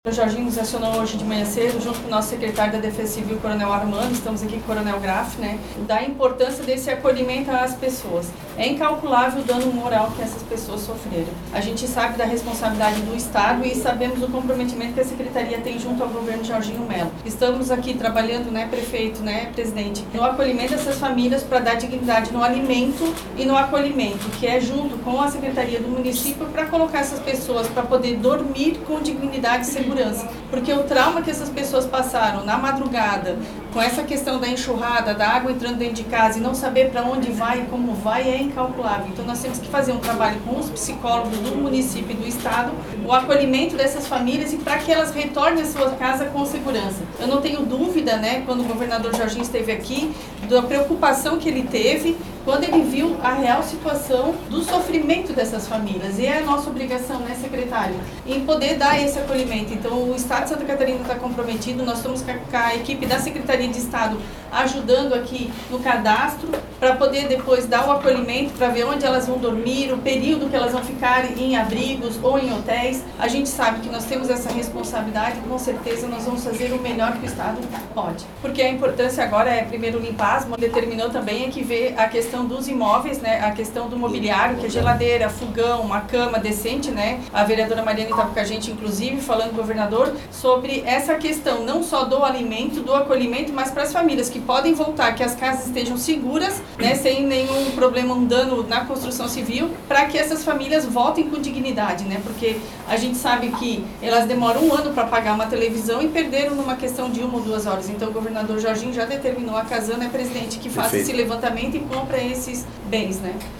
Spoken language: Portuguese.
O Jorginho nos acionou hoje de manhã cedo, junto com o nosso secretário da Defesa Civil, Coronel Armando, estamos aqui com o Coronel Graf, da importância desse acolhimento às pessoas. É incalculável o dano moral que essas pessoas sofreram. A gente sabe da responsabilidade do Estado e sabemos do comprometimento que a Secretaria tem junto ao governo Jorginho Melo. Estamos aqui trabalhando, prefeito, presidente, no acolhimento dessas famílias para dar dignidade no alimento e no acolhimento, que é junto com a Secretaria do município para colocar essas pessoas para poder dormir com dignidade e segurança. Porque o trauma que essas pessoas passaram na madrugada, com essa questão da enxurrada, da água entrando dentro de casa e não saber para onde vai e como vai, é incalculável. Então nós temos que fazer um trabalho com os psicólogos do município e do estado, o acolhimento dessas famílias e para que elas retornem à sua casa com segurança. Eu não tenho dúvida, quando o governador Jorginho esteve aqui, da preocupação que ele teve quando ele viu a real situação do sofrimento dessas famílias. E é a nossa obrigação, secretário, em poder dar esse acolhimento. Então, o Estado de Santa Catarina está comprometido, nós estamos com a equipe da Secretaria de Estado ajudando aqui no cadastro, para poder depois dar o acolhimento, para ver onde elas vão dormir, o período que elas vão ficar em abrigos ou em hotéis. A gente sabe que nós temos essa responsabilidade e com certeza nós vamos fazer o melhor que o Estado pode. Porque a importância agora é primeiro limpar, determinou também que ver a questão dos imóveis, a questão do mobiliário, que é geladeira, fogão, uma cama decente, A vereadora Mariana estava com a gente, inclusive, falando com o governador sobre essa questão, não só do alimento, do acolhimento, mas para as famílias que podem voltar, que as casas estejam seguras, sem nenhum problema, um dano na construção civil, para que essas famílias voltem com dignidade, Porque a gente sabe que elas demoram um ano para pagar uma televisão e perderam numa questão de 1 ou 2 horas. Então o governador Jorginho já determinou a Casana, presidente, que faça esse levantamento e compra esses bens,